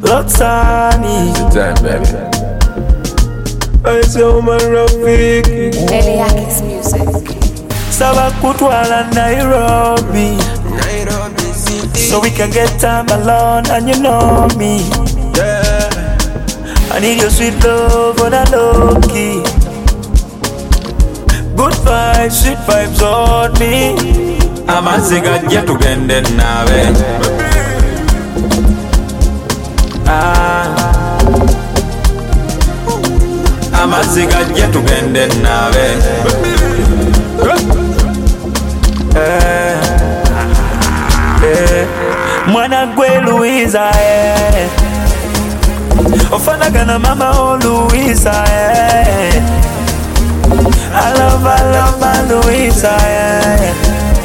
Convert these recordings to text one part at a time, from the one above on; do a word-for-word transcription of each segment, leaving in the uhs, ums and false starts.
Lotsani. Time, baby. I say Omar Rafiki. Eliakis music. Sabakutwala Nairobi. Nairobi City. So we can get time alone and you know me. Yeah. I need your sweet love on a low key. Good vibes, sweet vibes on me. Amaziga je tugende nawe. Ah. Amaziga je tugende nawe. Eh. Eh. Mwana gwe Louisa eh. Ofanaga na mama oh Louisa eh. I love, I love my Louisa eh.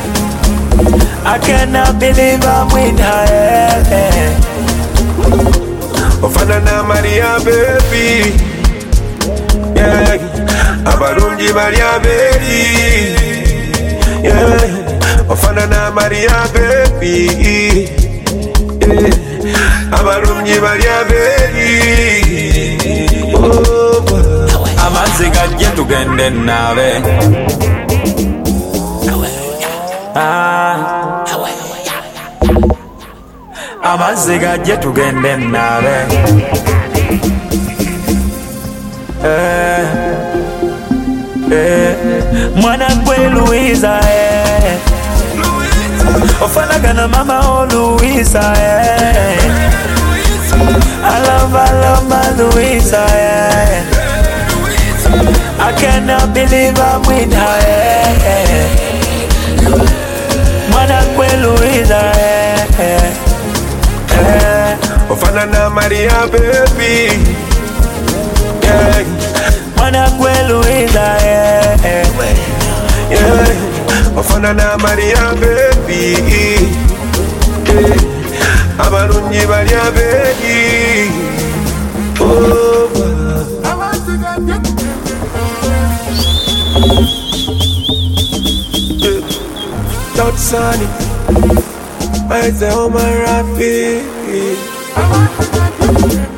I cannot believe I'm with her eh. Ofana na Maria baby. Yeah. Abarungi Maria baby. Yeah. Ofana na Maria baby. Yeah. Abarungi Maria baby. Oh. Amaziga je tugende nawe. Ah. Amaziga je tugende nawe. Eh. Eh. Mwana gwe Louisa eh. Ofanaga na mama oh Louisa eh. I love, I love my Louisa eh. I cannot believe I'm with her eh. Mwana gwe Louisa eh. Eh. Ofana na Maria baby. Yeah. Mwana gwe Louisa eh. Yeah. Ofana na Maria baby. Yeah. Abarungi Maria baby. Oh. Lotsani. I say Omar Rafiki.